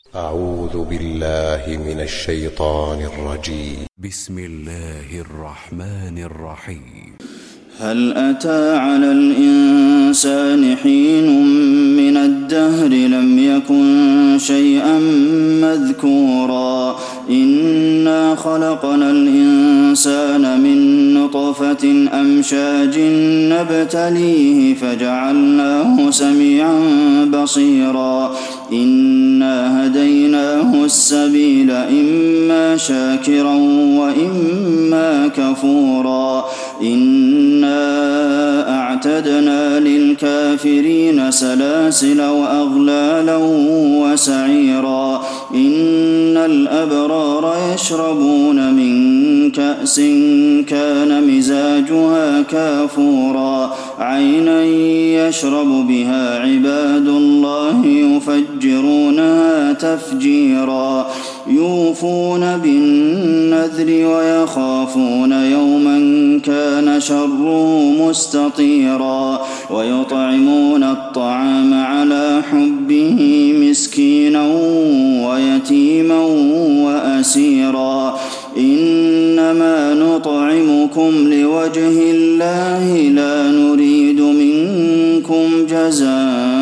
أعوذ بالله من الشيطان الرجيم. بسم الله الرحمن الرحيم. هل أتى على الإنسان حين من الدهر لم يكن شيئا مذكورا إنا خلقنا الإنسان من نطفة أمشاج نبتليه فجعلناه سميعا بصيرا إنا هديناه السبيل إما شاكرا وإما كفورا إنا أعتدنا للكافرين سلاسل وأغلالا وسعيرا إن الأبرار يشربون من كأس كان مزاجها كافورا عينا يشرب بها عباد الله يفجرونها تفجيرا يوفون بالنذر ويخافون يوما كان شره مستطيرا ويطعمون الطعام على حبه مسكينا ويتيما وأسيرا إنما نطعمكم لوجه الله لا نريد منكم جزاء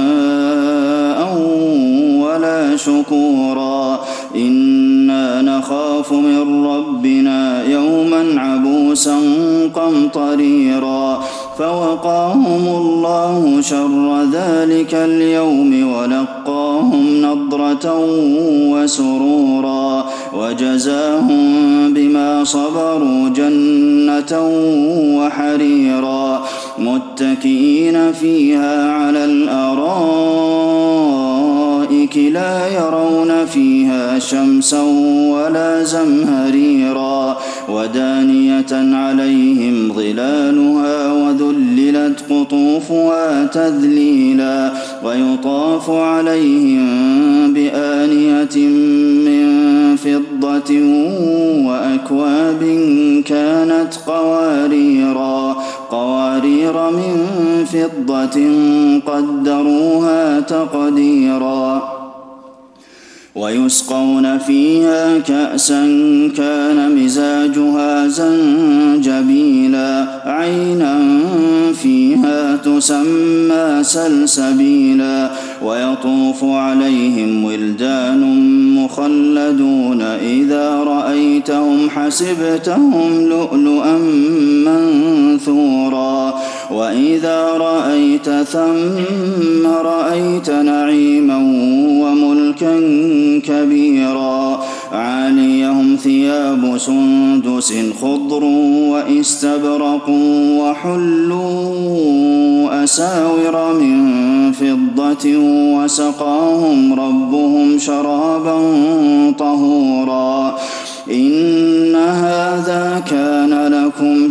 ولا شكورا إنا نخاف من ربنا يوما عبوسا قمطريرا فوقاهم الله شر ذلك اليوم ولقاهم نضرة وسرورا وجزاهم بما صبروا جنة وحريرا متكئين فيها على الأرائك لا يرون فيها شمسا ولا زمهريرا ودانية عليهم ظلالها وذللت قطوفها تذليلا ويطاف عليهم بآنية من فضة وأكواب كانت قوارير من فضة قدروها تقديرا ويسقون فيها كأسا كان مزاجها زنجبيلا عينا فيها تسمى سلسبيلا ويطوف عليهم ولدان مخلدون إذا رأيتهم حسبتهم لؤلؤا منثورا وإذا رأيت ثم رأيت نعيما وملكا كبيرا عاليهم ثياب سندس خضر واستبرق وحلوا أساور من فضة وسقاهم ربهم شرابا طهورا إن هذا كان لكم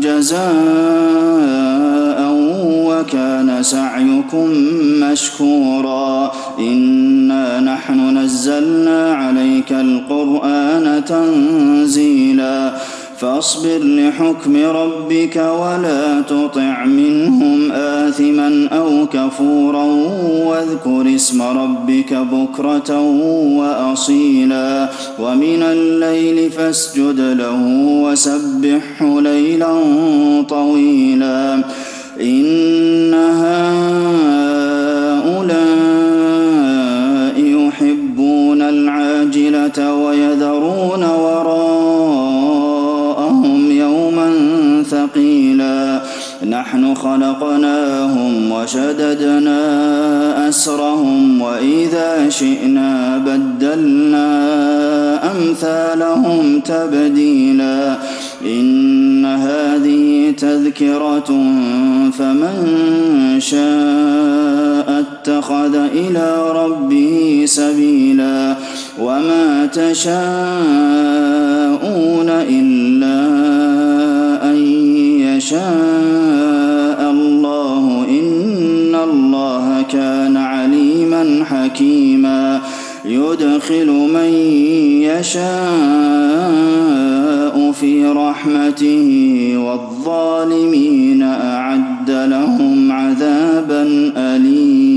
جزاء وكان سعيكم مشكورا إنا نحن نزلنا عليك القرآن تنزيلا فاصبر لحكم ربك ولا تطع منهم آثما أو كفورا واذكر اسم ربك بكرة وأصيلا ومن الليل فاسجد له وسبحه ليلا طويلا إن هؤلاء يحبون العاجلة ويذرون وراءهم يوما ثقيلا نحن خلقناهم وشددنا أسرهم وإذا شئنا بدلنا أمثالهم تبديلا إن هذه تذكرة فمن شاء اتخذ إلى ربه سبيلا وما تشاءون إلا أن يشاء الله إن الله كان عليما حكيما يدخل من يشاء في رحمته والظالمين أعد لهم عذابا أليما